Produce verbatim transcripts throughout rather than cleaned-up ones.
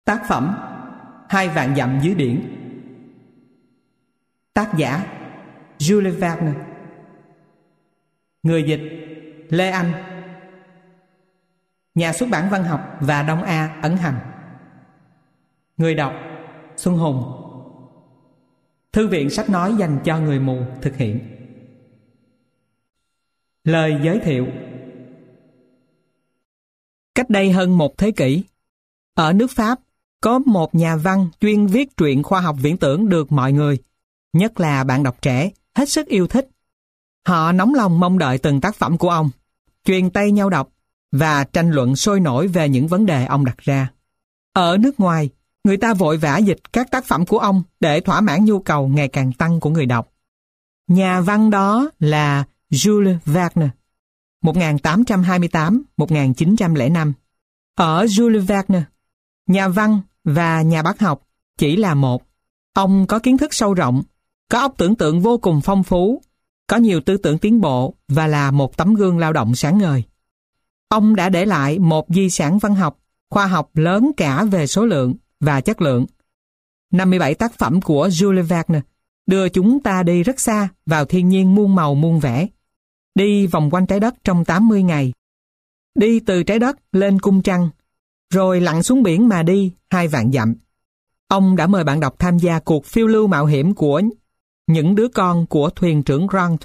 Tác phẩm Hai vạn dặm dưới biển. Tác giả Jules Verne. Người dịch Lê Anh. Nhà xuất bản Văn học và Đông A ấn hành. Người đọc Xuân Hùng. Thư viện sách nói dành cho người mù thực hiện. Lời giới thiệu. Cách đây hơn một thế kỷ, ở nước Pháp có một nhà văn chuyên viết truyện khoa học viễn tưởng được mọi người, nhất là bạn đọc trẻ, hết sức yêu thích. Họ nóng lòng mong đợi từng tác phẩm của ông, truyền tay nhau đọc và tranh luận sôi nổi về những vấn đề ông đặt ra. Ở nước ngoài, người ta vội vã dịch các tác phẩm của ông để thỏa mãn nhu cầu ngày càng tăng của người đọc. Nhà văn đó là Jules Verne, một nghìn tám trăm hai mươi tám đến một nghìn chín trăm lẻ năm. Ở Jules Verne, nhà văn và nhà bác học chỉ là một. Ông có kiến thức sâu rộng, có óc tưởng tượng vô cùng phong phú, có nhiều tư tưởng tiến bộ và là một tấm gương lao động sáng ngời. Ông đã để lại một di sản văn học, khoa học lớn cả về số lượng và chất lượng. năm mươi bảy tác phẩm của Jules Verne đưa chúng ta đi rất xa vào thiên nhiên muôn màu muôn vẻ. Đi vòng quanh trái đất trong tám mươi ngày. Đi từ trái đất lên cung trăng, rồi lặn xuống biển mà đi hai vạn dặm. Ông đã mời bạn đọc tham gia cuộc phiêu lưu mạo hiểm của những đứa con của thuyền trưởng Grant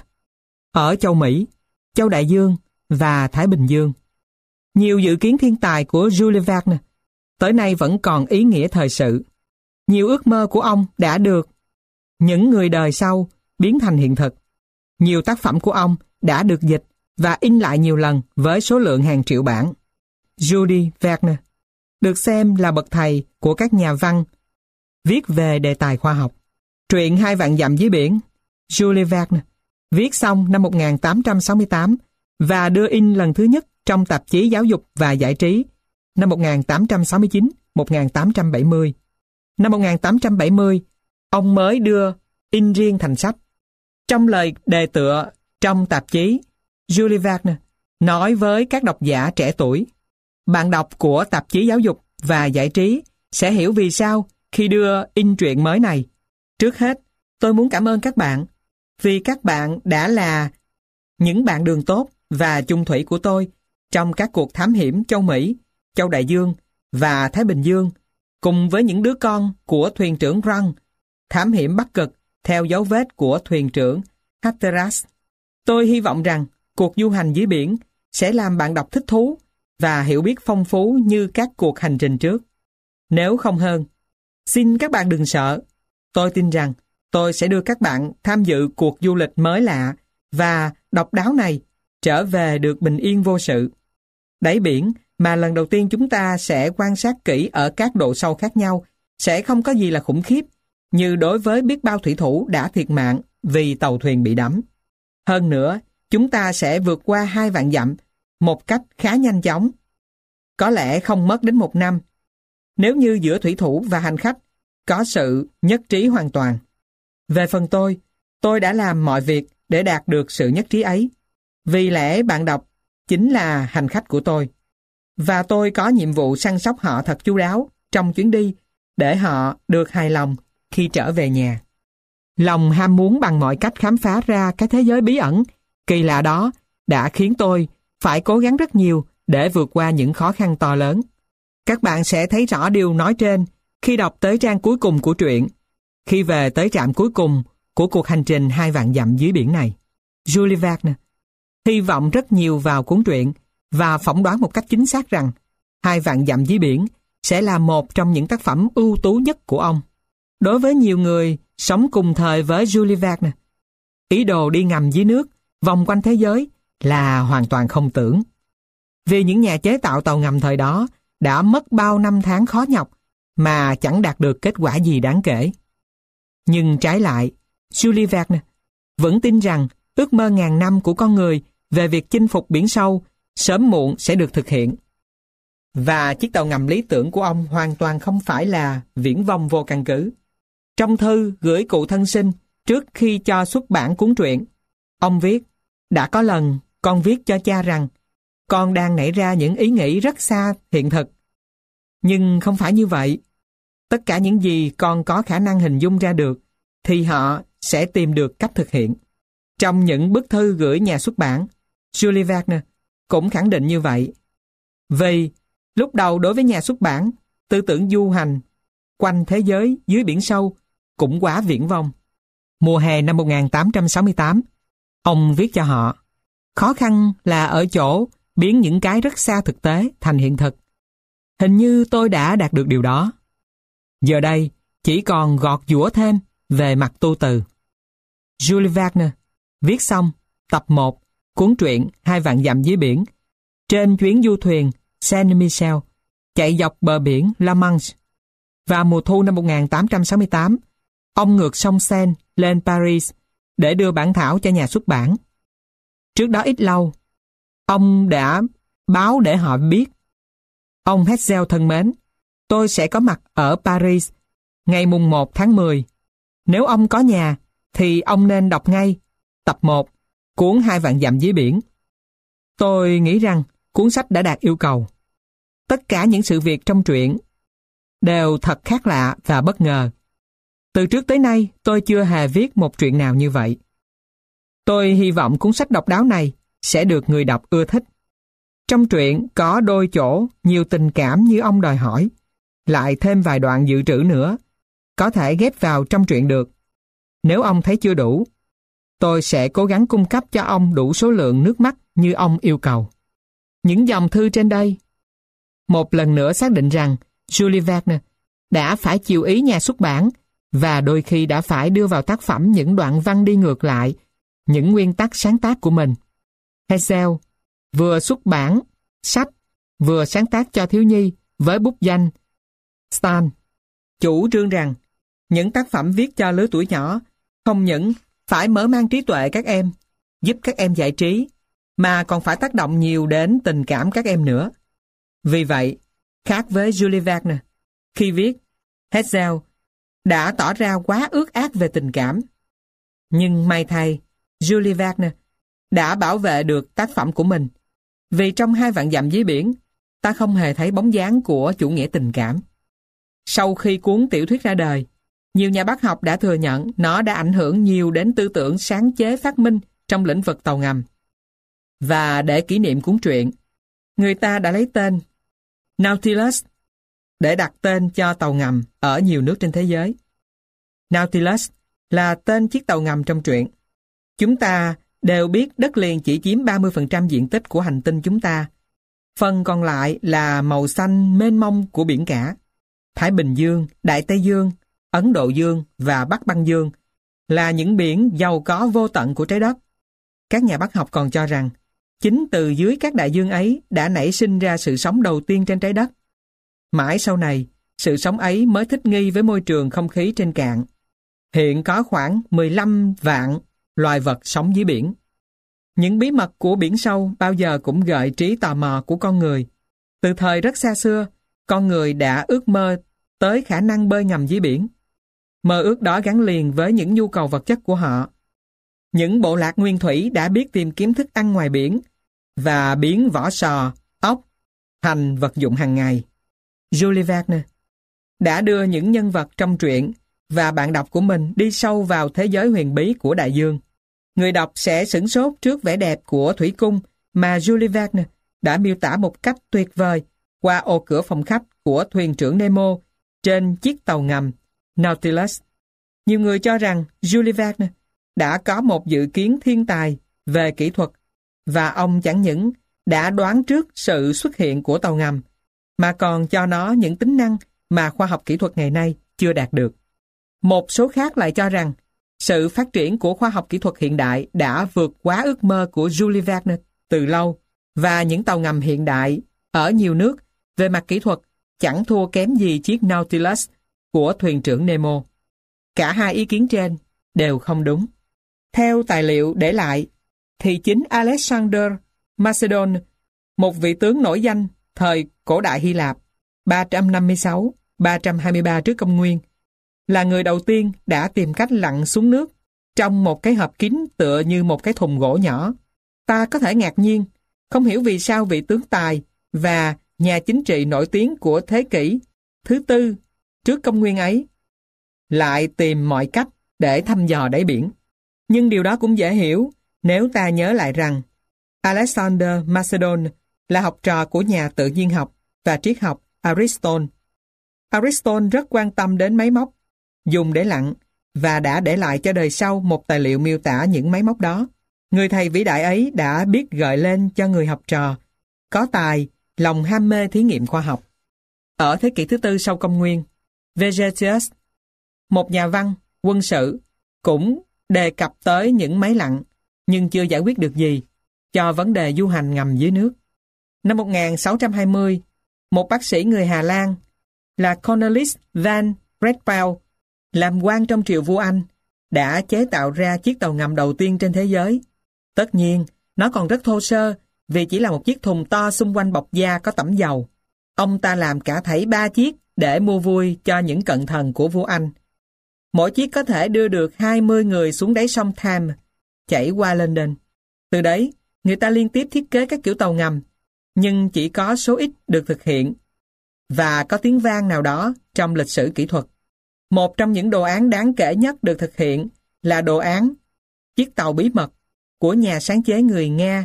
ở châu Mỹ, châu Đại Dương và Thái Bình Dương. Nhiều dự kiến thiên tài của Jules Verne tới nay vẫn còn ý nghĩa thời sự. Nhiều ước mơ của ông đã được những người đời sau biến thành hiện thực. Nhiều tác phẩm của ông đã được dịch và in lại nhiều lần với số lượng hàng triệu bản. Jules Verne được xem là bậc thầy của các nhà văn viết về đề tài khoa học. Truyện Hai vạn dặm dưới biển, Jules Verne viết xong năm một nghìn tám trăm sáu mươi tám và đưa in lần thứ nhất trong tạp chí Giáo dục và Giải trí năm một nghìn tám trăm sáu mươi chín đến một nghìn tám trăm bảy mươi. Năm một nghìn tám trăm bảy mươi, ông mới đưa in riêng thành sách. Trong lời đề tựa trong tạp chí, Jules Verne nói với các độc giả trẻ tuổi: bạn đọc của tạp chí Giáo dục và Giải trí sẽ hiểu vì sao khi đưa in truyện mới này. Trước hết, tôi muốn cảm ơn các bạn, vì các bạn đã là những bạn đường tốt và chung thủy của tôi trong các cuộc thám hiểm châu Mỹ, châu Đại Dương và Thái Bình Dương, cùng với những đứa con của thuyền trưởng Grant, thám hiểm Bắc Cực theo dấu vết của thuyền trưởng Hatteras. Tôi hy vọng rằng cuộc du hành dưới biển sẽ làm bạn đọc thích thú và hiểu biết phong phú như các cuộc hành trình trước. Nếu không hơn, xin các bạn đừng sợ. Tôi tin rằng tôi sẽ đưa các bạn tham dự cuộc du lịch mới lạ và độc đáo này trở về được bình yên vô sự. Đáy biển mà lần đầu tiên chúng ta sẽ quan sát kỹ ở các độ sâu khác nhau sẽ không có gì là khủng khiếp như đối với biết bao thủy thủ đã thiệt mạng vì tàu thuyền bị đắm. Hơn nữa, chúng ta sẽ vượt qua hai vạn dặm một cách khá nhanh chóng. Có lẽ không mất đến một năm, nếu như giữa thủy thủ và hành khách có sự nhất trí hoàn toàn. Về phần tôi, tôi đã làm mọi việc để đạt được sự nhất trí ấy. Vì lẽ bạn đọc chính là hành khách của tôi. Và tôi có nhiệm vụ săn sóc họ thật chu đáo trong chuyến đi để họ được hài lòng khi trở về nhà. Lòng ham muốn bằng mọi cách khám phá ra cái thế giới bí ẩn, kỳ lạ đó đã khiến tôi phải cố gắng rất nhiều để vượt qua những khó khăn to lớn. Các bạn sẽ thấy rõ điều nói trên khi đọc tới trang cuối cùng của truyện, khi về tới trạm cuối cùng của cuộc hành trình hai vạn dặm dưới biển này. Jules Verne hy vọng rất nhiều vào cuốn truyện và phỏng đoán một cách chính xác rằng Hai vạn dặm dưới biển sẽ là một trong những tác phẩm ưu tú nhất của ông. Đối với nhiều người sống cùng thời với Jules Verne, ý đồ đi ngầm dưới nước, vòng quanh thế giới là hoàn toàn không tưởng. Vì những nhà chế tạo tàu ngầm thời đó đã mất bao năm tháng khó nhọc mà chẳng đạt được kết quả gì đáng kể. Nhưng trái lại, Jules Verne vẫn tin rằng ước mơ ngàn năm của con người về việc chinh phục biển sâu sớm muộn sẽ được thực hiện. Và chiếc tàu ngầm lý tưởng của ông hoàn toàn không phải là viển vông vô căn cứ. Trong thư gửi cụ thân sinh trước khi cho xuất bản cuốn truyện, ông viết: đã có lần con viết cho cha rằng con đang nảy ra những ý nghĩ rất xa hiện thực. Nhưng không phải như vậy. tất cả những gì con có khả năng hình dung ra được, thì họ sẽ tìm được cách thực hiện. Trong những bức thư gửi nhà xuất bản, Jules Verne cũng khẳng định như vậy. Vì lúc đầu đối với nhà xuất bản, tư tưởng du hành quanh thế giới dưới biển sâu cũng quá viển vông. Mùa hè năm một nghìn tám trăm sáu mươi tám, ông viết cho họ: khó khăn là ở chỗ biến những cái rất xa thực tế thành hiện thực. Hình như tôi đã đạt được điều đó. Giờ đây chỉ còn gọt giũa thêm về mặt tu từ. Jules Verne viết xong tập một cuốn truyện Hai vạn dặm dưới biển trên chuyến du thuyền Saint-Michel chạy dọc bờ biển La Manche. Vào mùa thu năm một nghìn tám trăm sáu mươi tám, ông ngược sông Seine lên Paris để đưa bản thảo cho nhà xuất bản. Trước đó ít lâu, ông đã báo để họ biết: ông Hetzel thân mến, tôi sẽ có mặt ở Paris ngày mùng một tháng mười. Nếu ông có nhà, thì ông nên đọc ngay tập một cuốn Hai vạn dặm dưới biển. Tôi nghĩ rằng cuốn sách đã đạt yêu cầu. Tất cả những sự việc trong truyện đều thật khác lạ và bất ngờ. Từ trước tới nay, tôi chưa hề viết một truyện nào như vậy. Tôi hy vọng cuốn sách độc đáo này sẽ được người đọc ưa thích. Trong truyện có đôi chỗ nhiều tình cảm như ông đòi hỏi, lại thêm vài đoạn dự trữ nữa, có thể ghép vào trong truyện được. Nếu ông thấy chưa đủ, tôi sẽ cố gắng cung cấp cho ông đủ số lượng nước mắt như ông yêu cầu. Những dòng thư trên đây một lần nữa xác định rằng Jules Verne đã phải chiều ý nhà xuất bản và đôi khi đã phải đưa vào tác phẩm những đoạn văn đi ngược lại những nguyên tắc sáng tác của mình. Hetzel vừa xuất bản sách, vừa sáng tác cho thiếu nhi với bút danh Stan, chủ trương rằng những tác phẩm viết cho lứa tuổi nhỏ không những phải mở mang trí tuệ các em, giúp các em giải trí, mà còn phải tác động nhiều đến tình cảm các em nữa. Vì vậy, khác với Jules Verne, khi viết, Hetzel đã tỏ ra quá ước ác về tình cảm. Nhưng may thay, Jules Verne đã bảo vệ được tác phẩm của mình, vì trong Hai vạn dặm dưới biển, ta không hề thấy bóng dáng của chủ nghĩa tình cảm. Sau khi cuốn tiểu thuyết ra đời, nhiều nhà bác học đã thừa nhận nó đã ảnh hưởng nhiều đến tư tưởng sáng chế phát minh trong lĩnh vực tàu ngầm. Và để kỷ niệm cuốn truyện, người ta đã lấy tên Nautilus để đặt tên cho tàu ngầm ở nhiều nước trên thế giới. Nautilus là tên chiếc tàu ngầm trong truyện. Chúng ta đều biết đất liền chỉ chiếm ba mươi phần trăm diện tích của hành tinh chúng ta. Phần còn lại là màu xanh mênh mông của biển cả. Thái Bình Dương, Đại Tây Dương, Ấn Độ Dương và Bắc Băng Dương là những biển giàu có vô tận của trái đất. Các nhà bác học còn cho rằng chính từ dưới các đại dương ấy đã nảy sinh ra sự sống đầu tiên trên trái đất. Mãi sau này, sự sống ấy mới thích nghi với môi trường không khí trên cạn. Hiện có khoảng mười lăm vạn loài vật sống dưới biển. Những bí mật của biển sâu bao giờ cũng gợi trí tò mò của con người. Từ thời rất xa xưa, con người đã ước mơ tới khả năng bơi ngầm dưới biển. Mơ ước đó gắn liền với những nhu cầu vật chất của họ. Những bộ lạc nguyên thủy đã biết tìm kiếm thức ăn ngoài biển và biến vỏ sò, ốc thành vật dụng hàng ngày. Jules Verne đã đưa những nhân vật trong truyện và bạn đọc của mình đi sâu vào thế giới huyền bí của đại dương. Người đọc sẽ sửng sốt trước vẻ đẹp của thủy cung mà Jules Verne đã miêu tả một cách tuyệt vời qua ô cửa phòng khách của thuyền trưởng Nemo trên chiếc tàu ngầm Nautilus. Nhiều người cho rằng Jules Verne đã có một dự kiến thiên tài về kỹ thuật, và ông chẳng những đã đoán trước sự xuất hiện của tàu ngầm, mà còn cho nó những tính năng mà khoa học kỹ thuật ngày nay chưa đạt được. Một số khác lại cho rằng sự phát triển của khoa học kỹ thuật hiện đại đã vượt quá ước mơ của Jules Verne từ lâu, và những tàu ngầm hiện đại ở nhiều nước về mặt kỹ thuật chẳng thua kém gì chiếc Nautilus của thuyền trưởng Nemo. Cả hai ý kiến trên đều không đúng. Theo tài liệu để lại, thì chính Alexander Macedon, một vị tướng nổi danh thời cổ đại Hy Lạp ba trăm năm mươi sáu đến ba trăm hai mươi ba trước công nguyên, là người đầu tiên đã tìm cách lặn xuống nước trong một cái hộp kín tựa như một cái thùng gỗ nhỏ. Ta có thể ngạc nhiên, không hiểu vì sao vị tướng tài và nhà chính trị nổi tiếng của thế kỷ thứ tư trước công nguyên ấy, lại tìm mọi cách để thăm dò đáy biển. Nhưng điều đó cũng dễ hiểu nếu ta nhớ lại rằng Alexander Macedon là học trò của nhà tự nhiên học và triết học Aristotle. Aristotle rất quan tâm đến máy móc dùng để lặn và đã để lại cho đời sau một tài liệu miêu tả những máy móc đó. Người thầy vĩ đại ấy đã biết gợi lên cho người học trò có tài, lòng ham mê thí nghiệm khoa học. Ở thế kỷ thứ tư sau công nguyên, Vegetius, một nhà văn, quân sự, cũng đề cập tới những máy lặn, nhưng chưa giải quyết được gì cho vấn đề du hành ngầm dưới nước. Năm một nghìn sáu trăm hai mươi, một bác sĩ người Hà Lan là Cornelis van Bretveld, làm quan trong triều vua Anh, đã chế tạo ra chiếc tàu ngầm đầu tiên trên thế giới. Tất nhiên, nó còn rất thô sơ vì chỉ là một chiếc thùng to xung quanh bọc da có tẩm dầu. Ông ta làm cả thảy ba chiếc để mua vui cho những cận thần của vua Anh. Mỗi chiếc có thể đưa được hai mươi người xuống đáy sông Thames, chảy qua London. Từ đấy, người ta liên tiếp thiết kế các kiểu tàu ngầm, nhưng chỉ có số ít được thực hiện và có tiếng vang nào đó trong lịch sử kỹ thuật. Một trong những đồ án đáng kể nhất được thực hiện là đồ án chiếc tàu bí mật của nhà sáng chế người Nga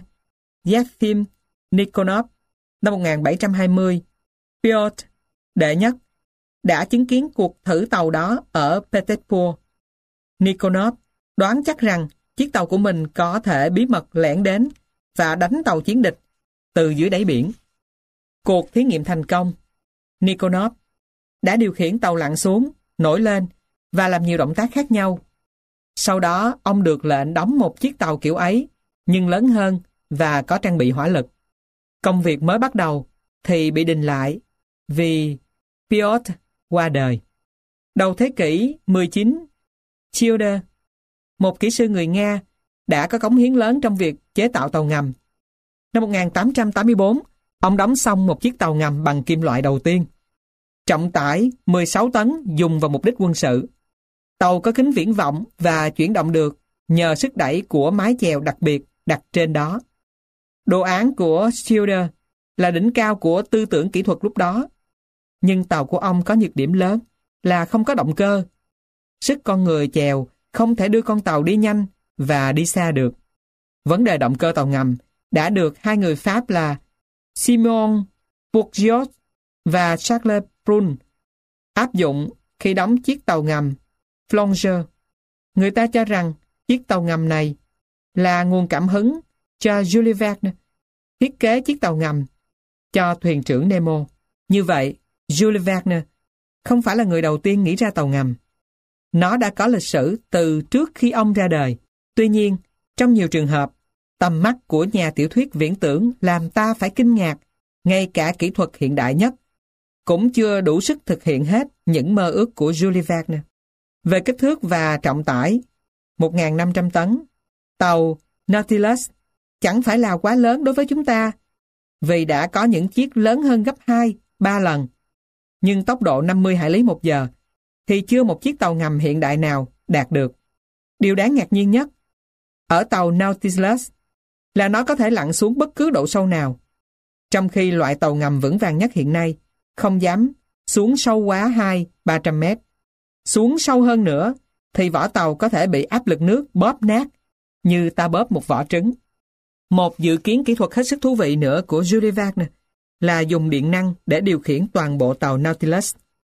Yakim Nikonov năm một nghìn bảy trăm hai mươi. Piotr đệ nhất đã chứng kiến cuộc thử tàu đó ở Petersburg. Nikonov đoán chắc rằng chiếc tàu của mình có thể bí mật lẻn đến và đánh tàu chiến địch từ dưới đáy biển. Cuộc thí nghiệm thành công. Nikonov đã điều khiển tàu lặn xuống, nổi lên và làm nhiều động tác khác nhau. Sau đó, ông được lệnh đóng một chiếc tàu kiểu ấy, nhưng lớn hơn và có trang bị hỏa lực. Công việc mới bắt đầu thì bị đình lại vì Piotr qua đời. Đầu thế kỷ mười chín, Childer, một kỹ sư người Nga, đã có cống hiến lớn trong việc chế tạo tàu ngầm. Năm một nghìn tám trăm tám mươi tư, ông đóng xong một chiếc tàu ngầm bằng kim loại đầu tiên. Trọng tải mười sáu tấn dùng vào mục đích quân sự. Tàu có kính viễn vọng và chuyển động được nhờ sức đẩy của mái chèo đặc biệt đặt trên đó. Đồ án của Schilder là đỉnh cao của tư tưởng kỹ thuật lúc đó. Nhưng tàu của ông có nhược điểm lớn là không có động cơ. Sức con người chèo không thể đưa con tàu đi nhanh và đi xa được. Vấn đề động cơ tàu ngầm đã được hai người Pháp là Simon Bourgeois và Charles Brun áp dụng khi đóng chiếc tàu ngầm Flonger. Người ta cho rằng chiếc tàu ngầm này là nguồn cảm hứng cho Jules Verne thiết kế chiếc tàu ngầm cho thuyền trưởng Nemo. Như vậy, Jules Verne không phải là người đầu tiên nghĩ ra tàu ngầm. Nó đã có lịch sử từ trước khi ông ra đời. Tuy nhiên, trong nhiều trường hợp, tầm mắt của nhà tiểu thuyết viễn tưởng làm ta phải kinh ngạc. Ngay cả kỹ thuật hiện đại nhất cũng chưa đủ sức thực hiện hết những mơ ước của Jules Verne. Về kích thước và trọng tải, một nghìn năm trăm tấn, tàu Nautilus chẳng phải là quá lớn đối với chúng ta, vì đã có những chiếc lớn hơn gấp hai, ba lần. Nhưng tốc độ năm mươi hải lý một giờ thì chưa một chiếc tàu ngầm hiện đại nào đạt được. Điều đáng ngạc nhiên nhất ở tàu Nautilus là nó có thể lặn xuống bất cứ độ sâu nào, trong khi loại tàu ngầm vững vàng nhất hiện nay không dám xuống sâu quá hai đến ba trăm mét. Xuống sâu hơn nữa thì vỏ tàu có thể bị áp lực nước bóp nát như ta bóp một vỏ trứng. Một dự kiến kỹ thuật hết sức thú vị nữa của Jules Verne là dùng điện năng để điều khiển toàn bộ tàu Nautilus.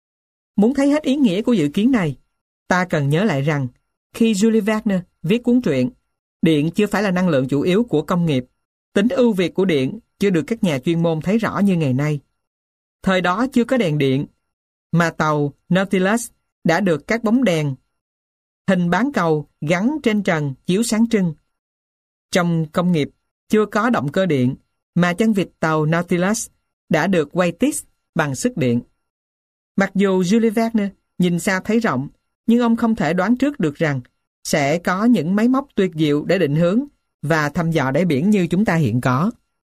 Muốn thấy hết ý nghĩa của dự kiến này, ta cần nhớ lại rằng khi Jules Verne viết cuốn truyện, điện chưa phải là năng lượng chủ yếu của công nghiệp. Tính ưu việt của điện chưa được các nhà chuyên môn thấy rõ như ngày nay. Thời đó chưa có đèn điện, mà tàu Nautilus đã được các bóng đèn hình bán cầu gắn trên trần chiếu sáng trưng. Trong công nghiệp chưa có động cơ điện, mà chân vịt tàu Nautilus đã được quay tít bằng sức điện. Mặc dù Jules Verne nhìn xa thấy rộng, nhưng ông không thể đoán trước được rằng sẽ có những máy móc tuyệt diệu để định hướng và thăm dò đáy biển như chúng ta hiện có.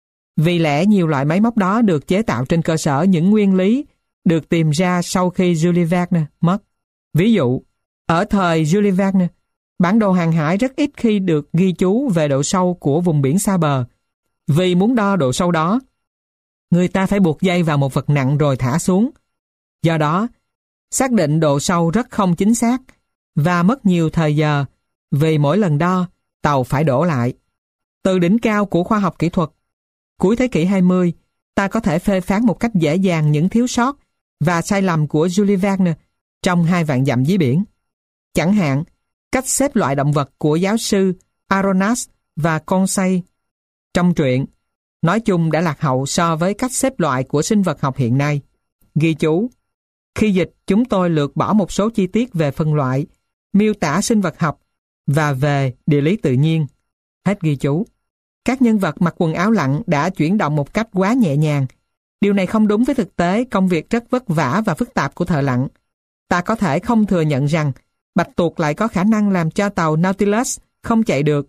Vì lẽ nhiều loại máy móc đó được chế tạo trên cơ sở những nguyên lý được tìm ra sau khi Jules Verne mất. Ví dụ, ở thời Jules Verne, bản đồ hàng hải rất ít khi được ghi chú về độ sâu của vùng biển xa bờ. Vì muốn đo độ sâu đó, người ta phải buộc dây vào một vật nặng rồi thả xuống. Do đó, xác định độ sâu rất không chính xác và mất nhiều thời giờ vì mỗi lần đo, tàu phải đổ lại. Từ đỉnh cao của khoa học kỹ thuật, cuối thế kỷ hai mươi, ta có thể phê phán một cách dễ dàng những thiếu sót và sai lầm của Jules Verne trong Hai vạn dặm dưới biển. Chẳng hạn, cách xếp loại động vật của giáo sư Aronnax và Conseil trong truyện, nói chung đã lạc hậu so với cách xếp loại của sinh vật học hiện nay. Ghi chú: khi dịch, chúng tôi lược bỏ một số chi tiết về phân loại, miêu tả sinh vật học và về địa lý tự nhiên. Hết ghi chú. Các nhân vật mặc quần áo lặn đã chuyển động một cách quá nhẹ nhàng. Điều này không đúng với thực tế công việc rất vất vả và phức tạp của thợ lặn. Ta có thể không thừa nhận rằng bạch tuộc lại có khả năng làm cho tàu Nautilus không chạy được.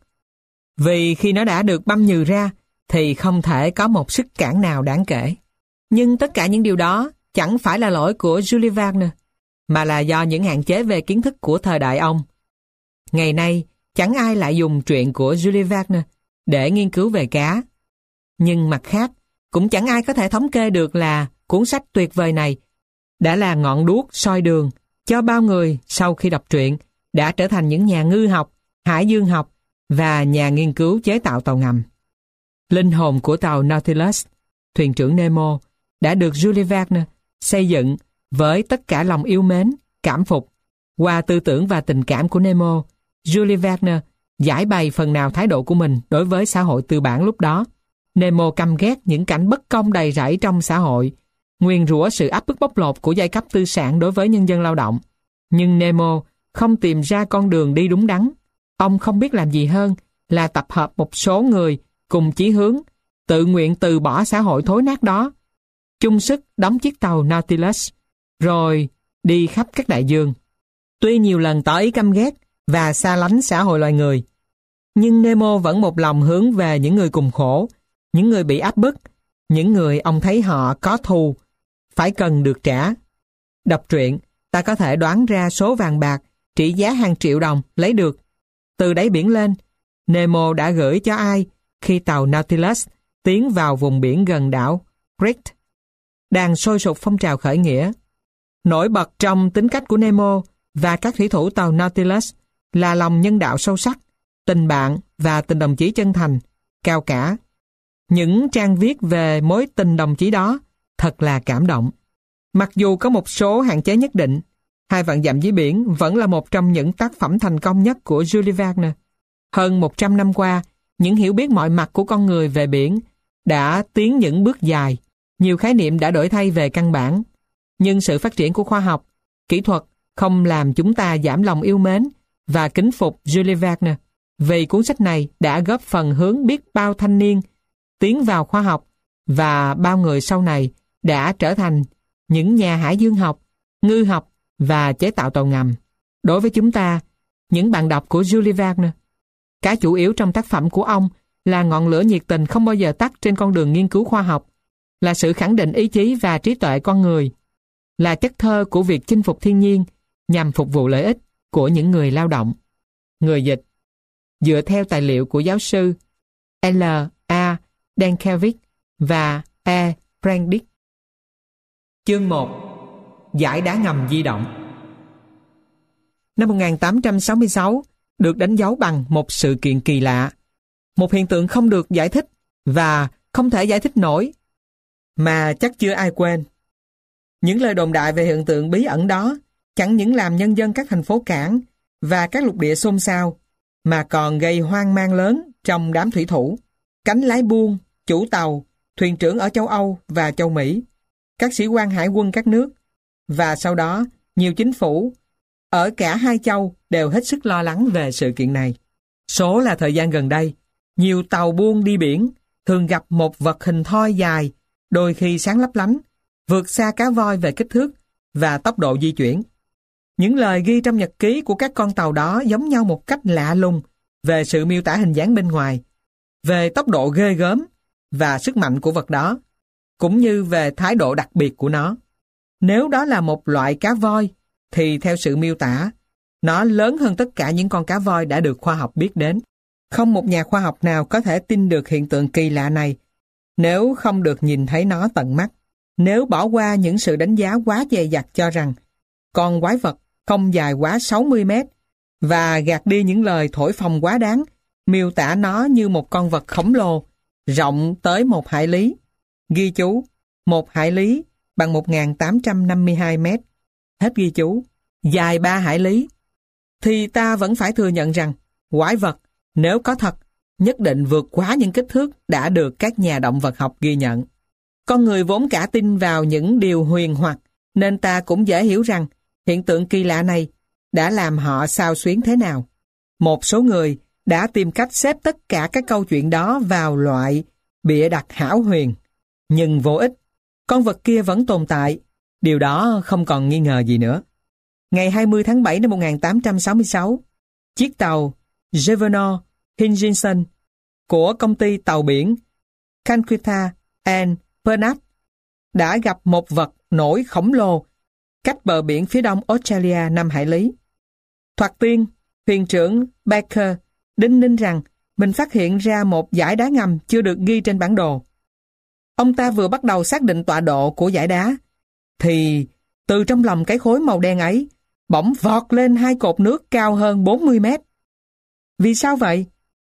Vì khi nó đã được băm nhừ ra, thì không thể có một sức cản nào đáng kể. Nhưng tất cả những điều đó chẳng phải là lỗi của Jules Verne, mà là do những hạn chế về kiến thức của thời đại ông. Ngày nay, chẳng ai lại dùng truyện của Jules Verne để nghiên cứu về cá. Nhưng mặt khác, cũng chẳng ai có thể thống kê được là cuốn sách tuyệt vời này đã là ngọn đuốc soi đường cho bao người sau khi đọc truyện đã trở thành những nhà ngư học, hải dương học và nhà nghiên cứu chế tạo tàu ngầm. Linh hồn của tàu Nautilus, thuyền trưởng Nemo, đã được Jules Verne xây dựng với tất cả lòng yêu mến, cảm phục. Qua tư tưởng và tình cảm của Nemo, Jules Verne giải bày phần nào thái độ của mình đối với xã hội tư bản lúc đó. Nemo căm ghét những cảnh bất công đầy rẫy trong xã hội, nguyền rủa sự áp bức bóc lột của giai cấp tư sản đối với nhân dân lao động. Nhưng Nemo không tìm ra con đường đi đúng đắn. Ông không biết làm gì hơn là tập hợp một số người cùng chí hướng, tự nguyện từ bỏ xã hội thối nát đó, chung sức đóng chiếc tàu Nautilus, rồi đi khắp các đại dương. Tuy nhiều lần tỏ ý căm ghét và xa lánh xã hội loài người, nhưng Nemo vẫn một lòng hướng về những người cùng khổ, những người bị áp bức, những người ông thấy họ có thù, phải cần được trả. Đọc truyện, ta có thể đoán ra số vàng bạc trị giá hàng triệu đồng lấy được từ đáy biển lên, Nemo đã gửi cho ai khi tàu Nautilus tiến vào vùng biển gần đảo Crete. Đang sôi sục phong trào khởi nghĩa. Nổi bật trong tính cách của Nemo và các thủy thủ tàu Nautilus là lòng nhân đạo sâu sắc, tình bạn và tình đồng chí chân thành, cao cả. Những trang viết về mối tình đồng chí đó thật là cảm động. Mặc dù có một số hạn chế nhất định, Hai vạn dặm dưới biển vẫn là một trong những tác phẩm thành công nhất của Jules Verne. Hơn một trăm năm qua, những hiểu biết mọi mặt của con người về biển đã tiến những bước dài. Nhiều khái niệm đã đổi thay về căn bản. Nhưng sự phát triển của khoa học, kỹ thuật không làm chúng ta giảm lòng yêu mến và kính phục Jules Verne, vì cuốn sách này đã góp phần hướng biết bao thanh niên tiến vào khoa học, và bao người sau này đã trở thành những nhà hải dương học, ngư học và chế tạo tàu ngầm. Đối với chúng ta, những bạn đọc của Jules Verne, cái chủ yếu trong tác phẩm của ông là ngọn lửa nhiệt tình không bao giờ tắt trên con đường nghiên cứu khoa học, là sự khẳng định ý chí và trí tuệ con người, là chất thơ của việc chinh phục thiên nhiên nhằm phục vụ lợi ích của những người lao động. Người dịch dựa theo tài liệu của giáo sư L A Dankelvik và E. Brandick. Chương một. Dải đá ngầm di động. Năm một nghìn tám trăm sáu mươi sáu được đánh dấu bằng một sự kiện kỳ lạ, một hiện tượng không được giải thích và không thể giải thích nổi, mà chắc chưa ai quên. Những lời đồn đại về hiện tượng bí ẩn đó chẳng những làm nhân dân các thành phố cảng và các lục địa xôn xao, mà còn gây hoang mang lớn trong đám thủy thủ, cánh lái buôn, chủ tàu, thuyền trưởng ở châu Âu và châu Mỹ, các sĩ quan hải quân các nước, và sau đó nhiều chính phủ ở cả hai châu đều hết sức lo lắng về sự kiện này. Số là thời gian gần đây, nhiều tàu buôn đi biển thường gặp một vật hình thoi dài, đôi khi sáng lấp lánh, vượt xa cá voi về kích thước và tốc độ di chuyển. Những lời ghi trong nhật ký của các con tàu đó giống nhau một cách lạ lùng về sự miêu tả hình dáng bên ngoài, về tốc độ ghê gớm và sức mạnh của vật đó, cũng như về thái độ đặc biệt của nó. Nếu đó là một loại cá voi, thì theo sự miêu tả, nó lớn hơn tất cả những con cá voi đã được khoa học biết đến. Không một nhà khoa học nào có thể tin được hiện tượng kỳ lạ này nếu không được nhìn thấy nó tận mắt. Nếu bỏ qua những sự đánh giá quá dè dặt cho rằng con quái vật không dài quá sáu mươi mét và gạt đi những lời thổi phồng quá đáng, miêu tả nó như một con vật khổng lồ, rộng tới một hải lý. Ghi chú, một hải lý bằng một nghìn tám trăm năm mươi hai mét. Hết ghi chú. Dài ba hải lý. Thì ta vẫn phải thừa nhận rằng, quái vật, nếu có thật, nhất định vượt quá những kích thước đã được các nhà động vật học ghi nhận. Con người vốn cả tin vào những điều huyền hoặc, nên ta cũng dễ hiểu rằng hiện tượng kỳ lạ này đã làm họ xao xuyến thế nào. Một số người đã tìm cách xếp tất cả các câu chuyện đó vào loại bịa đặt hão huyền. Nhưng vô ích, con vật kia vẫn tồn tại, điều đó không còn nghi ngờ gì nữa. Ngày hai mươi tháng bảy năm một nghìn tám trăm sáu mươi sáu, chiếc tàu Jevenor Hutchinson của công ty tàu biển Calcutta and Pernat đã gặp một vật nổi khổng lồ cách bờ biển phía đông Australia năm hải lý. Thoạt tiên, thuyền trưởng Baker đinh ninh rằng mình phát hiện ra một dải đá ngầm chưa được ghi trên bản đồ. Ông ta vừa bắt đầu xác định tọa độ của dải đá, thì từ trong lòng cái khối màu đen ấy bỗng vọt lên hai cột nước cao hơn bốn mươi mét. Vì sao vậy?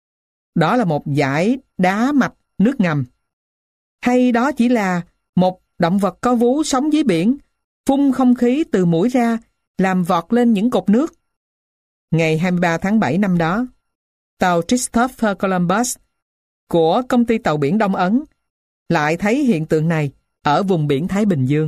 Đó là một dải đá mạch nước ngầm. Hay đó chỉ là một động vật có vú sống dưới biển, phun không khí từ mũi ra, làm vọt lên những cột nước? Ngày hai mươi ba tháng bảy năm đó, tàu Christopher Columbus của công ty tàu biển Đông Ấn lại thấy hiện tượng này ở vùng biển Thái Bình Dương.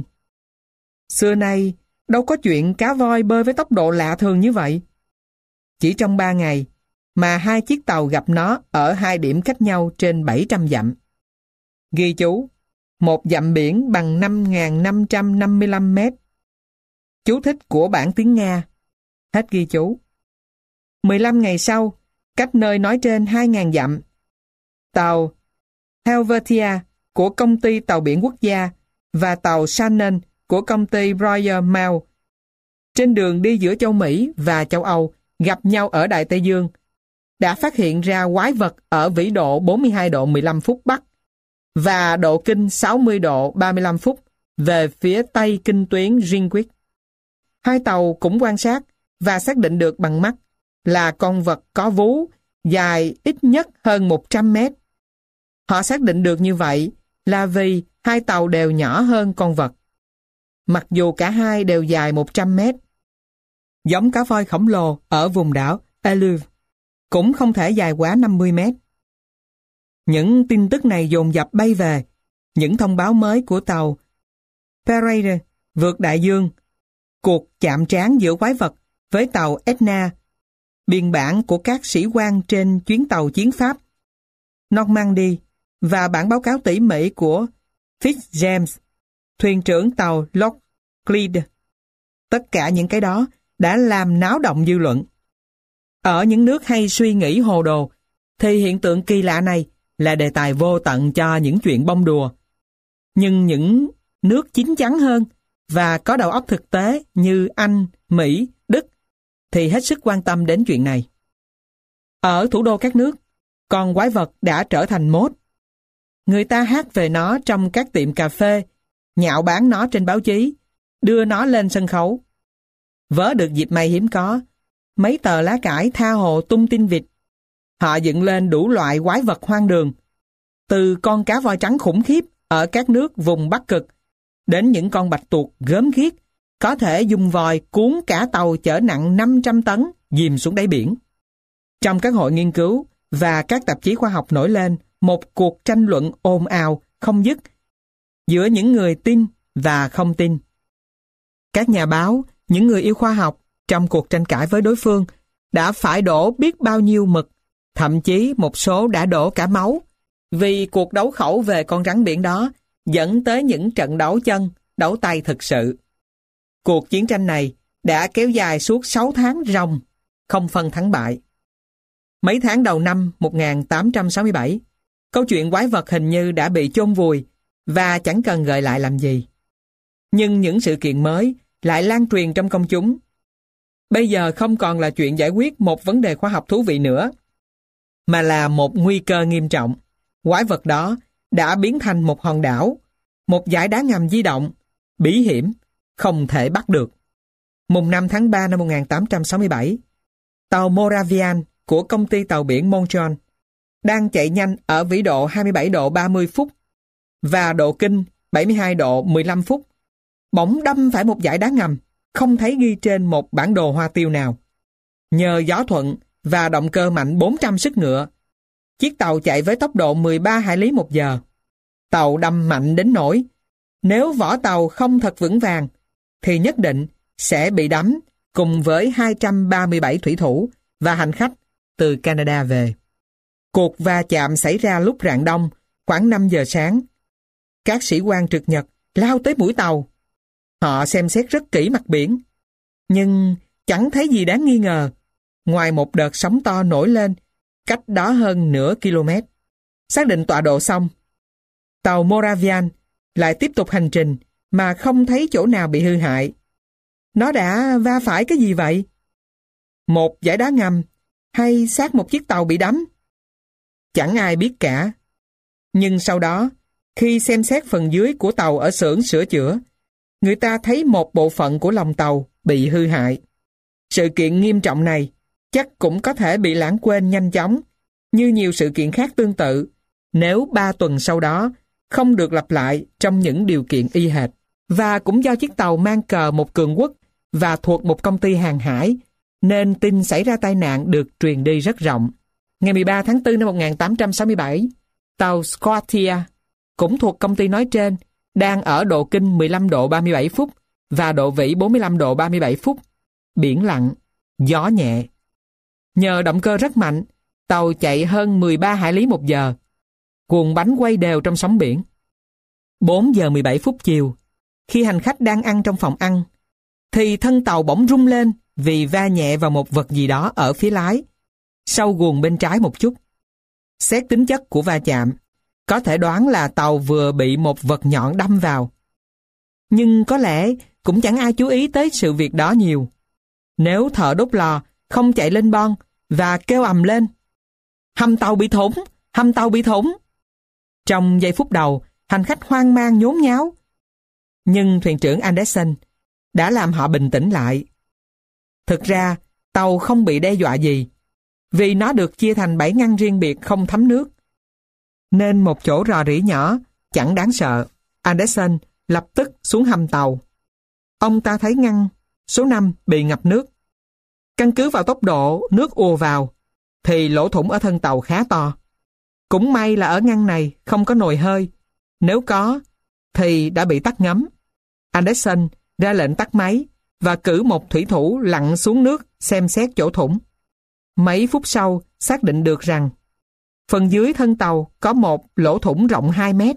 Xưa nay, đâu có chuyện cá voi bơi với tốc độ lạ thường như vậy. Chỉ trong ba ngày mà hai chiếc tàu gặp nó ở hai điểm cách nhau trên bảy trăm dặm. Ghi chú, một dặm biển bằng năm nghìn năm trăm năm mươi lăm mét. Chú thích của bản tiếng Nga. Hết ghi chú. mười lăm ngày sau, cách nơi nói trên hai nghìn dặm, tàu Helvetia của công ty tàu biển quốc gia và tàu Shannon của công ty Royal Mail trên đường đi giữa châu Mỹ và châu Âu gặp nhau ở Đại Tây Dương, đã phát hiện ra quái vật ở vĩ độ bốn mươi hai độ mười lăm phút Bắc và độ kinh sáu mươi độ ba mươi lăm phút về phía Tây kinh tuyến Greenwich. Hai tàu cũng quan sát và xác định được bằng mắt là con vật có vú dài ít nhất hơn một trăm mét. Họ xác định được như vậy là vì hai tàu đều nhỏ hơn con vật, mặc dù cả hai đều dài một trăm mét. Giống cá voi khổng lồ ở vùng đảo Aleuve cũng không thể dài quá năm mươi mét. Những tin tức này dồn dập bay về, những thông báo mới của tàu Pereire vượt đại dương, cuộc chạm trán giữa quái vật với tàu Etna, biên bản của các sĩ quan trên chuyến tàu chiến Pháp Normandy và bản báo cáo tỉ mỉ của Fitzjames, thuyền trưởng tàu Lockheed. Tất cả những cái đó đã làm náo động dư luận. Ở những nước hay suy nghĩ hồ đồ, thì hiện tượng kỳ lạ này là đề tài vô tận cho những chuyện bông đùa. Nhưng những nước chín chắn hơn và có đầu óc thực tế như Anh, Mỹ, Đức thì hết sức quan tâm đến chuyện này. Ở thủ đô các nước, con quái vật đã trở thành mốt. Người ta hát về nó trong các tiệm cà phê, nhạo báng nó trên báo chí, đưa nó lên sân khấu. Vớ được dịp may hiếm có, mấy tờ lá cải tha hồ tung tin vịt. Họ dựng lên đủ loại quái vật hoang đường, từ con cá voi trắng khủng khiếp ở các nước vùng Bắc Cực đến những con bạch tuộc gớm ghiếc có thể dùng vòi cuốn cả tàu chở nặng năm trăm tấn dìm xuống đáy biển. Trong các hội nghiên cứu và các tạp chí khoa học nổi lên một cuộc tranh luận ồn ào không dứt giữa những người tin và không tin. Các nhà báo, những người yêu khoa học trong cuộc tranh cãi với đối phương đã phải đổ biết bao nhiêu mực, thậm chí một số đã đổ cả máu, vì cuộc đấu khẩu về con rắn biển đó dẫn tới những trận đấu chân, đấu tay thực sự. Cuộc chiến tranh này đã kéo dài suốt sáu tháng ròng, không phân thắng bại. Mấy tháng đầu năm một nghìn tám trăm sáu mươi bảy, câu chuyện quái vật hình như đã bị chôn vùi và chẳng cần gợi lại làm gì. Nhưng những sự kiện mới lại lan truyền trong công chúng. Bây giờ không còn là chuyện giải quyết một vấn đề khoa học thú vị nữa, mà là một nguy cơ nghiêm trọng. Quái vật đó đã biến thành một hòn đảo, một dải đá ngầm di động, bí hiểm, không thể bắt được. Mùng năm tháng ba năm một nghìn tám trăm sáu mươi bảy, tàu Moravian của công ty tàu biển Montreal đang chạy nhanh ở vĩ độ hai mươi bảy độ ba mươi phút và độ kinh bảy mươi hai độ mười lăm phút, bỗng đâm phải một dải đá ngầm, không thấy ghi trên một bản đồ hoa tiêu nào. Nhờ gió thuận và động cơ mạnh bốn trăm sức ngựa, chiếc tàu chạy với tốc độ mười ba hải lý một giờ. Tàu đâm mạnh đến nỗi nếu vỏ tàu không thật vững vàng thì nhất định sẽ bị đắm cùng với hai trăm ba mươi bảy thủy thủ và hành khách từ Canada về. Cuộc va chạm xảy ra lúc rạng đông, khoảng năm giờ sáng. Các sĩ quan trực Nhật lao tới mũi tàu. Họ xem xét rất kỹ mặt biển, nhưng chẳng thấy gì đáng nghi ngờ, ngoài một đợt sóng to nổi lên cách đó hơn nửa km. Xác định tọa độ xong, tàu Moravian lại tiếp tục hành trình mà không thấy chỗ nào bị hư hại. Nó đã va phải cái gì vậy? Một dải đá ngầm hay xác một chiếc tàu bị đắm? Chẳng ai biết cả. Nhưng sau đó, khi xem xét phần dưới của tàu ở xưởng sửa chữa, người ta thấy một bộ phận của lòng tàu bị hư hại. Sự kiện nghiêm trọng này chắc cũng có thể bị lãng quên nhanh chóng, như nhiều sự kiện khác tương tự, nếu ba tuần sau đó không được lặp lại trong những điều kiện y hệt. Và cũng do chiếc tàu mang cờ một cường quốc và thuộc một công ty hàng hải, nên tin xảy ra tai nạn được truyền đi rất rộng. Ngày mười ba tháng tư năm một nghìn tám trăm sáu mươi bảy, tàu Scotia, cũng thuộc công ty nói trên, đang ở độ kinh mười lăm độ ba mươi bảy phút và độ vĩ bốn mươi lăm độ ba mươi bảy phút. Biển lặng, gió nhẹ. Nhờ động cơ rất mạnh, tàu chạy hơn mười ba hải lý một giờ. Guồng bánh quay đều trong sóng biển. bốn giờ mười bảy phút chiều, khi hành khách đang ăn trong phòng ăn, thì thân tàu bỗng rung lên vì va nhẹ vào một vật gì đó ở phía lái, sau guồng bên trái một chút. Xét tính chất của va chạm, có thể đoán là tàu vừa bị một vật nhọn đâm vào. Nhưng có lẽ cũng chẳng ai chú ý tới sự việc đó nhiều. Nếu thợ đốt lò không chạy lên bon và kêu ầm lên: "Hầm tàu bị thủng! Hầm tàu bị thủng!" Trong giây phút đầu, hành khách hoang mang nhốn nháo. Nhưng thuyền trưởng Anderson đã làm họ bình tĩnh lại. Thực ra, tàu không bị đe dọa gì, vì nó được chia thành bảy ngăn riêng biệt không thấm nước. Nên một chỗ rò rỉ nhỏ chẳng đáng sợ. Anderson lập tức xuống hầm tàu. Ông ta thấy ngăn số năm bị ngập nước. Căn cứ vào tốc độ nước ùa vào, thì lỗ thủng ở thân tàu khá to. Cũng may là ở ngăn này không có nồi hơi. Nếu có, thì đã bị tắt ngấm. Anderson ra lệnh tắt máy và cử một thủy thủ lặn xuống nước xem xét chỗ thủng. Mấy phút sau, xác định được rằng phần dưới thân tàu có một lỗ thủng rộng hai mét.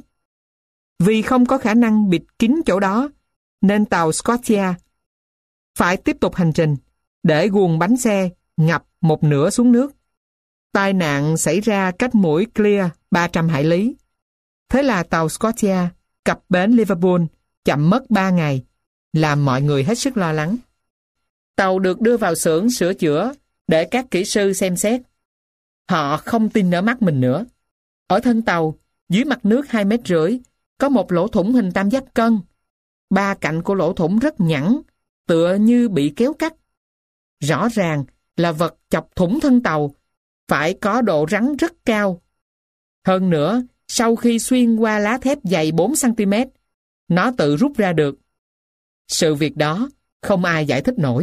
Vì không có khả năng bịt kín chỗ đó, nên tàu Scotia phải tiếp tục hành trình để guồng bánh xe ngập một nửa xuống nước. Tai nạn xảy ra cách mũi Clear ba trăm hải lý. Thế là tàu Scotia cập bến Liverpool chậm mất ba ngày, làm mọi người hết sức lo lắng. Tàu được đưa vào xưởng sửa chữa để các kỹ sư xem xét. Họ không tin nở mắt mình nữa. Ở thân tàu, dưới mặt nước hai mét rưỡi, có một lỗ thủng hình tam giác cân. Ba cạnh của lỗ thủng rất nhẵn, tựa như bị kéo cắt. Rõ ràng là vật chọc thủng thân tàu phải có độ rắn rất cao. Hơn nữa, sau khi xuyên qua lá thép dày bốn xăng ti mét, nó tự rút ra được. Sự việc đó không ai giải thích nổi.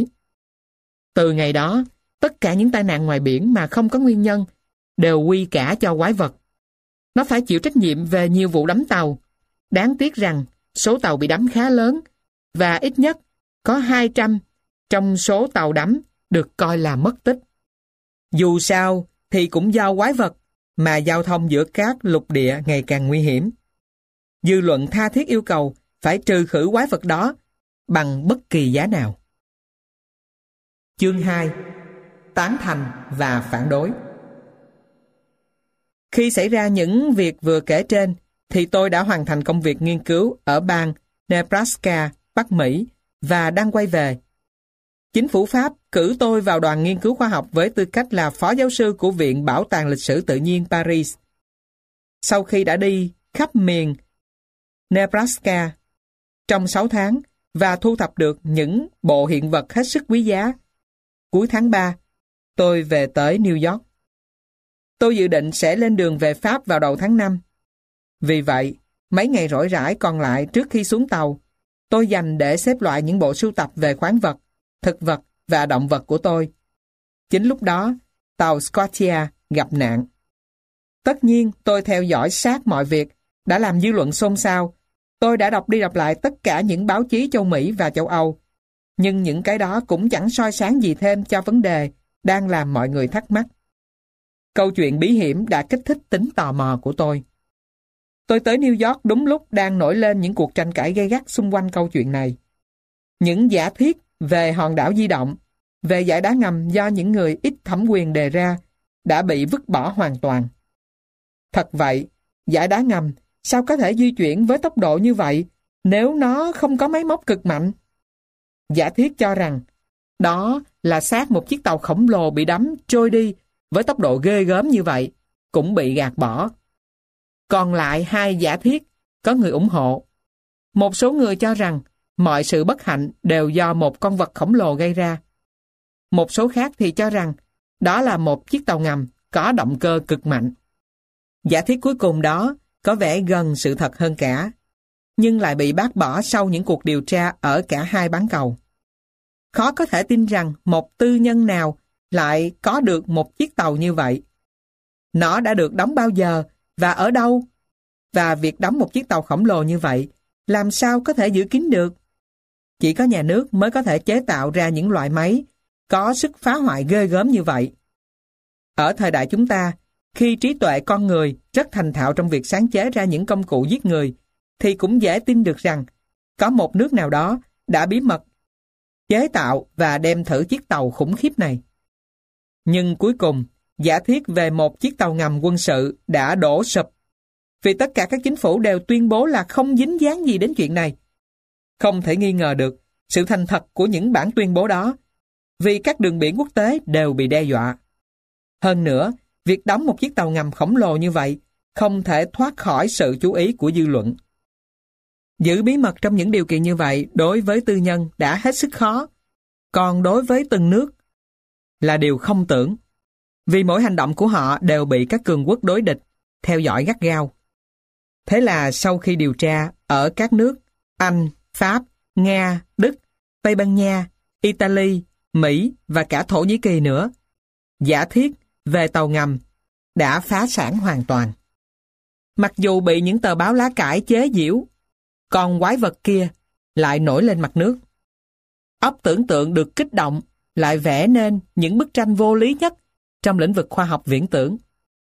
Từ ngày đó, tất cả những tai nạn ngoài biển mà không có nguyên nhân đều quy cả cho quái vật. Nó phải chịu trách nhiệm về nhiều vụ đắm tàu. Đáng tiếc rằng số tàu bị đắm khá lớn và ít nhất có hai trăm trong số tàu đắm được coi là mất tích. Dù sao thì cũng do quái vật mà giao thông giữa các lục địa ngày càng nguy hiểm. Dư luận tha thiết yêu cầu phải trừ khử quái vật đó bằng bất kỳ giá nào. Chương hai. Tán thành và phản đối. Khi xảy ra những việc vừa kể trên, thì tôi đã hoàn thành công việc nghiên cứu ở bang Nebraska, Bắc Mỹ và đang quay về. Chính phủ Pháp cử tôi vào đoàn nghiên cứu khoa học với tư cách là phó giáo sư của Viện Bảo tàng Lịch sử Tự nhiên Paris. Sau khi đã đi khắp miền Nebraska trong sáu tháng và thu thập được những bộ hiện vật hết sức quý giá. Cuối tháng ba, tôi về tới New York. Tôi dự định sẽ lên đường về Pháp vào đầu tháng năm. Vì vậy, mấy ngày rỗi rãi còn lại trước khi xuống tàu, tôi dành để xếp loại những bộ sưu tập về khoáng vật, thực vật và động vật của tôi. Chính lúc đó, tàu Scotia gặp nạn. Tất nhiên, tôi theo dõi sát mọi việc, đã làm dư luận xôn xao. Tôi đã đọc đi đọc lại tất cả những báo chí châu Mỹ và châu Âu. Nhưng những cái đó cũng chẳng soi sáng gì thêm cho vấn đề đang làm mọi người thắc mắc. Câu chuyện bí hiểm đã kích thích tính tò mò của tôi. Tôi tới New York đúng lúc đang nổi lên những cuộc tranh cãi gay gắt xung quanh câu chuyện này. Những giả thiết về hòn đảo di động, về dải đá ngầm do những người ít thẩm quyền đề ra, đã bị vứt bỏ hoàn toàn. Thật vậy, dải đá ngầm sao có thể di chuyển với tốc độ như vậy nếu nó không có máy móc cực mạnh? Giả thiết cho rằng đó là xác một chiếc tàu khổng lồ bị đắm trôi đi với tốc độ ghê gớm như vậy, cũng bị gạt bỏ. Còn lại hai giả thiết có người ủng hộ. Một số người cho rằng mọi sự bất hạnh đều do một con vật khổng lồ gây ra. Một số khác thì cho rằng đó là một chiếc tàu ngầm có động cơ cực mạnh. Giả thiết cuối cùng đó có vẻ gần sự thật hơn cả, nhưng lại bị bác bỏ sau những cuộc điều tra ở cả hai bán cầu. Khó có thể tin rằng một tư nhân nào lại có được một chiếc tàu như vậy. Nó đã được đóng bao giờ và ở đâu? Và việc đóng một chiếc tàu khổng lồ như vậy làm sao có thể giữ kín được? Chỉ có nhà nước mới có thể chế tạo ra những loại máy có sức phá hoại ghê gớm như vậy. Ở thời đại chúng ta, khi trí tuệ con người rất thành thạo trong việc sáng chế ra những công cụ giết người, thì cũng dễ tin được rằng có một nước nào đó đã bí mật chế tạo và đem thử chiếc tàu khủng khiếp này. Nhưng cuối cùng, giả thiết về một chiếc tàu ngầm quân sự đã đổ sụp, vì tất cả các chính phủ đều tuyên bố là không dính dáng gì đến chuyện này. Không thể nghi ngờ được sự thành thật của những bản tuyên bố đó, vì các đường biển quốc tế đều bị đe dọa. Hơn nữa, việc đóng một chiếc tàu ngầm khổng lồ như vậy không thể thoát khỏi sự chú ý của dư luận. Giữ bí mật trong những điều kiện như vậy đối với tư nhân đã hết sức khó, còn đối với từng nước là điều không tưởng, vì mỗi hành động của họ đều bị các cường quốc đối địch theo dõi gắt gao. Thế là sau khi điều tra ở các nước Anh, Pháp, Nga, Đức, Tây Ban Nha, Italy, Mỹ và cả Thổ Nhĩ Kỳ nữa, giả thiết về tàu ngầm đã phá sản hoàn toàn. Mặc dù bị những tờ báo lá cải chế giễu, còn quái vật kia lại nổi lên mặt nước. Óc tưởng tượng được kích động lại vẽ nên những bức tranh vô lý nhất trong lĩnh vực khoa học viễn tưởng.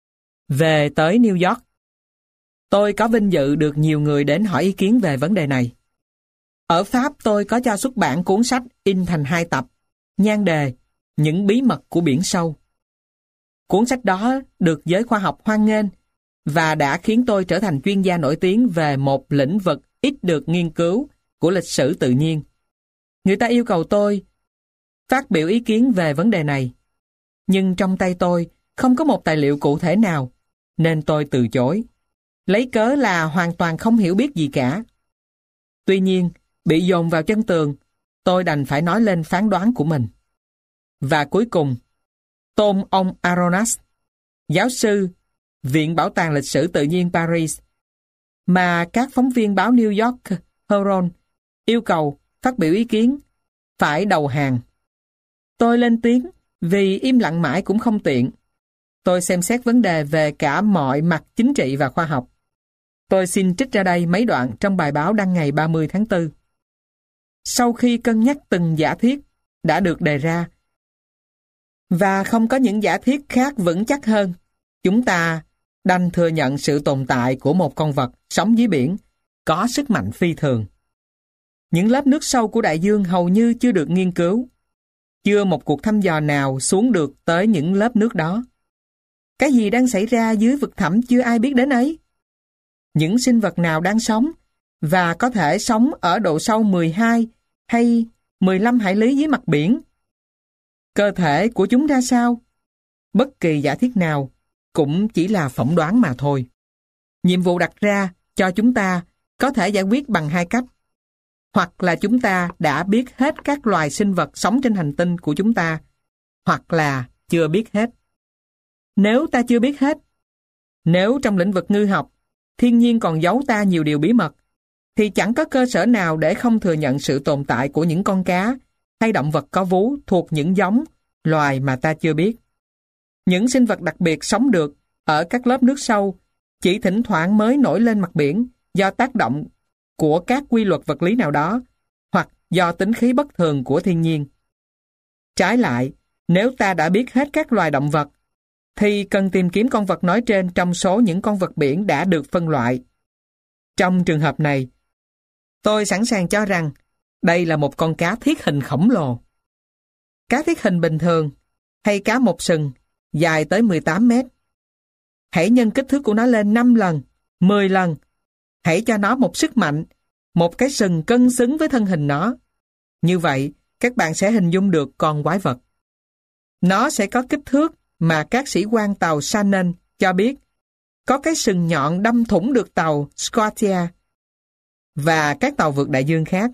Về tới New York, tôi có vinh dự được nhiều người đến hỏi ý kiến về vấn đề này. Ở Pháp tôi có cho xuất bản cuốn sách in thành hai tập, nhan đề Những bí mật của biển sâu. Cuốn sách đó được giới khoa học hoan nghênh và đã khiến tôi trở thành chuyên gia nổi tiếng về một lĩnh vực ít được nghiên cứu của lịch sử tự nhiên. Người ta yêu cầu tôi phát biểu ý kiến về vấn đề này, nhưng trong tay tôi không có một tài liệu cụ thể nào, nên tôi từ chối, lấy cớ là hoàn toàn không hiểu biết gì cả. Tuy nhiên, bị dồn vào chân tường, tôi đành phải nói lên phán đoán của mình. Và cuối cùng, tôn ông Aronas, giáo sư Viện Bảo tàng Lịch sử Tự nhiên Paris, mà các phóng viên báo New York Herald yêu cầu phát biểu ý kiến, phải đầu hàng. Tôi lên tiếng vì im lặng mãi cũng không tiện. Tôi xem xét vấn đề về cả mọi mặt chính trị và khoa học. Tôi xin trích ra đây mấy đoạn trong bài báo đăng ngày ba mươi tháng tư. Sau khi cân nhắc từng giả thiết đã được đề ra, và không có những giả thiết khác vững chắc hơn, chúng ta đành thừa nhận sự tồn tại của một con vật sống dưới biển có sức mạnh phi thường. Những lớp nước sâu của đại dương hầu như chưa được nghiên cứu. Chưa một cuộc thăm dò nào xuống được tới những lớp nước đó. Cái gì đang xảy ra dưới vực thẳm chưa ai biết đến ấy. Những sinh vật nào đang sống và có thể sống ở độ sâu mười hai hay mười lăm hải lý dưới mặt biển. Cơ thể của chúng ra sao? Bất kỳ giả thiết nào cũng chỉ là phỏng đoán mà thôi. Nhiệm vụ đặt ra cho chúng ta có thể giải quyết bằng hai cách. hoặc là chúng ta đã biết hết các loài sinh vật sống trên hành tinh của chúng ta, hoặc là chưa biết hết. Nếu ta chưa biết hết, nếu trong lĩnh vực ngư học, thiên nhiên còn giấu ta nhiều điều bí mật, thì chẳng có cơ sở nào để không thừa nhận sự tồn tại của những con cá hay động vật có vú thuộc những giống, loài mà ta chưa biết. Những sinh vật đặc biệt sống được ở các lớp nước sâu chỉ thỉnh thoảng mới nổi lên mặt biển do tác động của các quy luật vật lý nào đó, hoặc do tính khí bất thường của thiên nhiên. Trái lại, nếu ta đã biết hết các loài động vật, thì cần tìm kiếm con vật nói trên trong số những con vật biển đã được phân loại. Trong trường hợp này, tôi sẵn sàng cho rằng đây là một con cá thiết hình khổng lồ. Cá thiết hình bình thường, hay cá một sừng, dài tới mười tám mét. Hãy nhân kích thước của nó lên năm lần, mười lần. Hãy cho nó một sức mạnh, một cái sừng cân xứng với thân hình nó. Như vậy, các bạn sẽ hình dung được con quái vật. Nó sẽ có kích thước mà các sĩ quan tàu Shannon cho biết có cái sừng nhọn đâm thủng được tàu Scotia và các tàu vượt đại dương khác.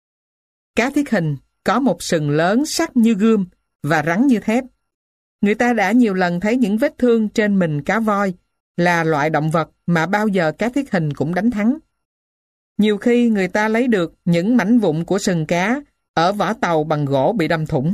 Cá thiết hình có một sừng lớn sắc như gươm và rắn như thép. Người ta đã nhiều lần thấy những vết thương trên mình cá voi là loại động vật mà bao giờ cá thiết hình cũng đánh thắng. Nhiều khi người ta lấy được những mảnh vụn của sừng cá ở vỏ tàu bằng gỗ bị đâm thủng.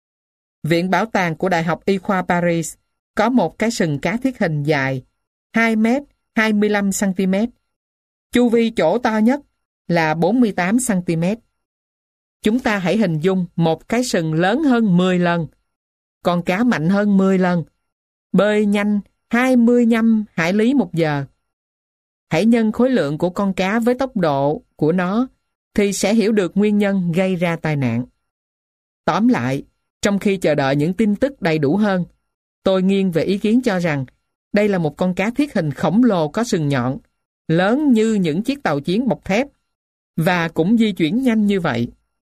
Viện Bảo tàng của Đại học Y khoa Paris có một cái sừng cá thiết hình dài hai mét hai mươi lăm xăng-ti-mét. Chu vi chỗ to nhất là bốn mươi tám xăng-ti-mét. Chúng ta hãy hình dung một cái sừng lớn hơn mười lần, con cá mạnh hơn mười lần, bơi nhanh hai mươi lăm hải lý một giờ. Hãy nhân khối lượng của con cá với tốc độ của nó thì sẽ hiểu được nguyên nhân gây ra tai nạn. Tóm lại, trong khi chờ đợi những tin tức đầy đủ hơn, tôi nghiêng về ý kiến cho rằng đây là một con cá thiết hình khổng lồ có sừng nhọn, lớn như những chiếc tàu chiến bọc thép, và cũng di chuyển nhanh như vậy.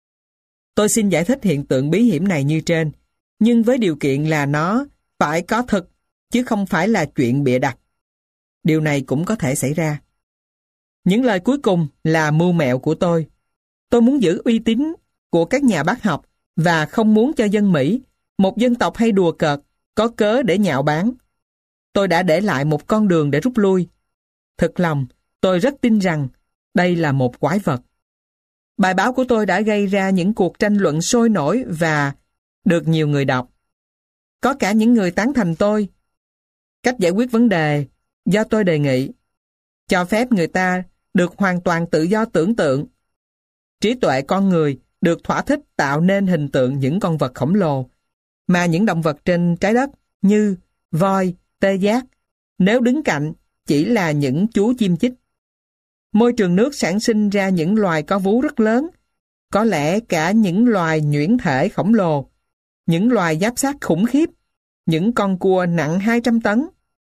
Tôi xin giải thích hiện tượng bí hiểm này như trên, nhưng với điều kiện là nó phải có thực, chứ không phải là chuyện bịa đặt. Điều này cũng có thể xảy ra. Những lời cuối cùng là mưu mẹo của tôi. Tôi muốn giữ uy tín của các nhà bác học và không muốn cho dân Mỹ, một dân tộc hay đùa cợt, có cớ để nhạo báng. Tôi đã để lại một con đường để rút lui. Thực lòng, tôi rất tin rằng đây là một quái vật. Bài báo của tôi đã gây ra những cuộc tranh luận sôi nổi và được nhiều người đọc. Có cả những người tán thành tôi. Cách giải quyết vấn đề do tôi đề nghị cho phép người ta được hoàn toàn tự do tưởng tượng. Trí tuệ con người được thỏa thích tạo nên hình tượng những con vật khổng lồ, mà những động vật trên trái đất như voi, tê giác, nếu đứng cạnh chỉ là những chú chim chích. Môi trường nước sản sinh ra những loài có vú rất lớn, có lẽ cả những loài nhuyễn thể khổng lồ, những loài giáp xác khủng khiếp, những con cua nặng hai trăm tấn.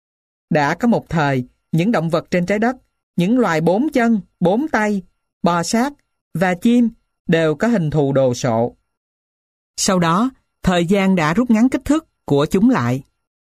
Đã có một thời, những động vật trên trái đất, những loài bốn chân, bốn tay, bò sát và chim đều có hình thù đồ sộ. Sau đó, thời gian đã rút ngắn kích thước của chúng lại.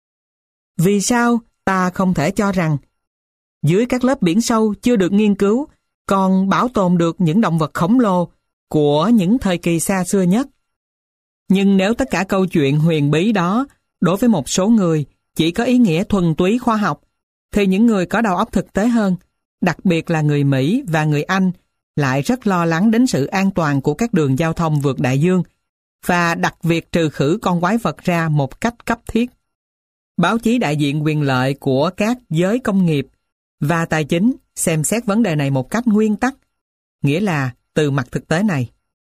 Vì sao ta không thể cho rằng dưới các lớp biển sâu chưa được nghiên cứu còn bảo tồn được những động vật khổng lồ của những thời kỳ xa xưa nhất? Nhưng nếu tất cả câu chuyện huyền bí đó đối với một số người chỉ có ý nghĩa thuần túy khoa học, thì những người có đầu óc thực tế hơn, đặc biệt là người Mỹ và người Anh, lại rất lo lắng đến sự an toàn của các đường giao thông vượt đại dương và đặt việc trừ khử con quái vật ra một cách cấp thiết. Báo chí đại diện quyền lợi của các giới công nghiệp và tài chính xem xét vấn đề này một cách nguyên tắc, nghĩa là từ mặt thực tế này.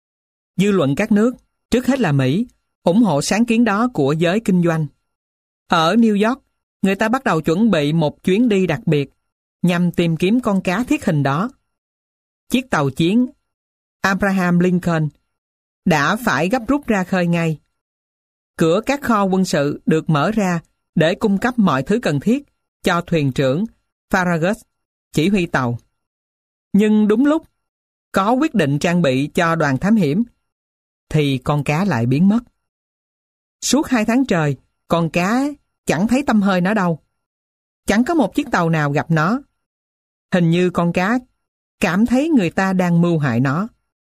Dư luận các nước, trước hết là Mỹ, ủng hộ sáng kiến đó của giới kinh doanh. Ở New York, người ta bắt đầu chuẩn bị một chuyến đi đặc biệt nhằm tìm kiếm con cá thiết hình đó. Chiếc tàu chiến Abraham Lincoln đã phải gấp rút ra khơi ngay. Cửa các kho quân sự được mở ra để cung cấp mọi thứ cần thiết cho thuyền trưởng Farragut chỉ huy tàu. Nhưng đúng lúc có quyết định trang bị cho đoàn thám hiểm, thì con cá lại biến mất. Suốt hai tháng trời, con cá chẳng thấy tăm hơi nó đâu. Chẳng có một chiếc tàu nào gặp nó. Hình như con cá cảm thấy người ta đang mưu hại nó.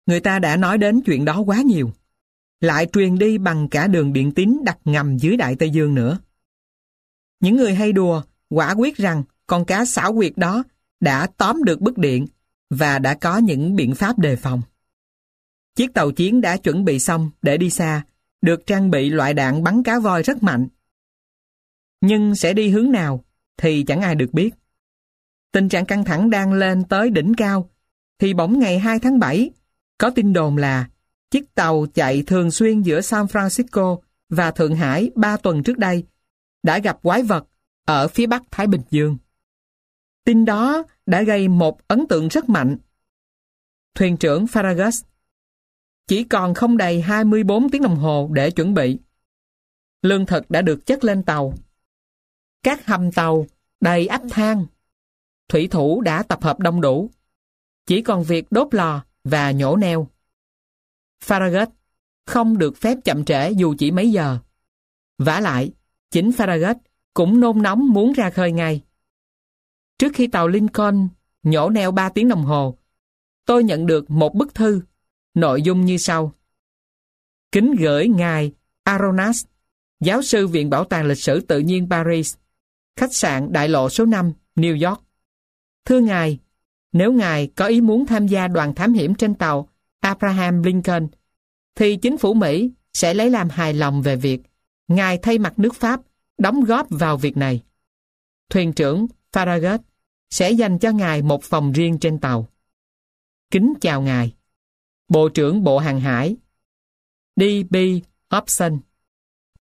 người ta đã nói đến chuyện đó quá nhiều. Lại truyền đi bằng cả đường điện tín đặt ngầm dưới Đại Tây Dương nữa. Những người hay đùa quả quyết rằng con cá xảo quyệt đó đã tóm được bức điện và đã có những biện pháp đề phòng. Chiếc tàu chiến đã chuẩn bị xong để đi xa, được trang bị loại đạn bắn cá voi rất mạnh. Nhưng sẽ đi hướng nào thì chẳng ai được biết. Tình trạng căng thẳng đang lên tới đỉnh cao, thì bỗng ngày hai tháng bảy, có tin đồn là chiếc tàu chạy thường xuyên giữa San Francisco và Thượng Hải ba tuần trước đây đã gặp quái vật ở phía bắc Thái Bình Dương. Tin đó đã gây một ấn tượng rất mạnh. Thuyền trưởng Farragut chỉ còn không đầy hai mươi bốn tiếng đồng hồ để chuẩn bị. Lương thực đã được chất lên tàu. Các hầm tàu đầy ắp than. Thủy thủ đã tập hợp đông đủ. Chỉ còn việc đốt lò và nhổ neo. Farragut không được phép chậm trễ dù chỉ mấy giờ. Vả lại, chính Farragut cũng nôn nóng muốn ra khơi ngay. Trước khi tàu Lincoln nhổ neo ba tiếng đồng hồ, tôi nhận được một bức thư, nội dung như sau. Kính gửi ngài Aronas, giáo sư Viện Bảo tàng Lịch sử Tự nhiên Paris, khách sạn Đại lộ số năm, New York. Thưa ngài, nếu ngài có ý muốn tham gia đoàn thám hiểm trên tàu Abraham Lincoln, thì chính phủ Mỹ sẽ lấy làm hài lòng về việc ngài thay mặt nước Pháp đóng góp vào việc này. Thuyền trưởng Farragut sẽ dành cho ngài một phòng riêng trên tàu. Kính chào ngài. Bộ trưởng Bộ Hàng hải D B Hobson.